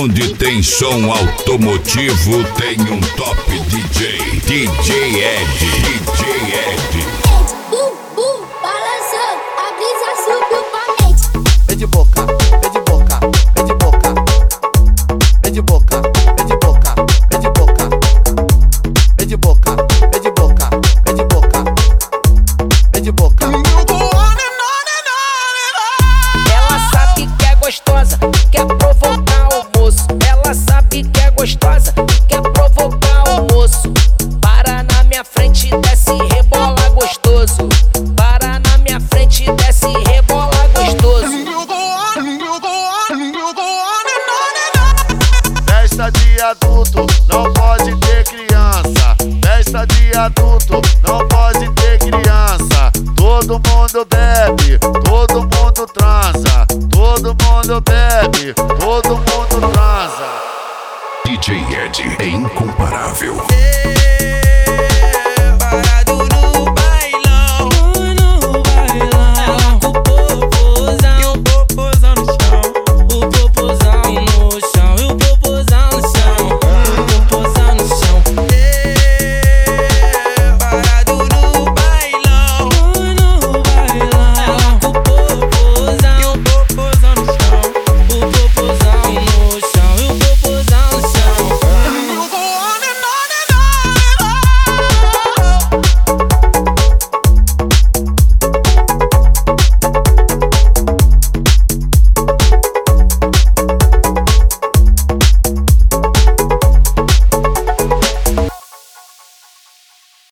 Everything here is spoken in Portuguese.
Onde tem som automotivo tem um top DJ. DJ Ed. DJ Ed. Balançou, a brisa subiu pra mente. Vem de boca, vem de boca, vem de boca. Vem de boca, vem de boca, vem de boca. Vem de boca, vem de boca, vem de boca. Vem de boca. Ela sabe que é gostosa, quer provocar o moço. Ela sabe que é gostosa, quer provocar o moço. Para na minha frente, desce e rebola gostoso. Para na minha frente, desce e rebola gostoso. Festa de adulto, não pode ter criança. Festa de adulto, não pode ter criança. Todo mundo bebe, todo mundo transa. Todo mundo bebe, todo mundo transa. DJ Ed é incomparável.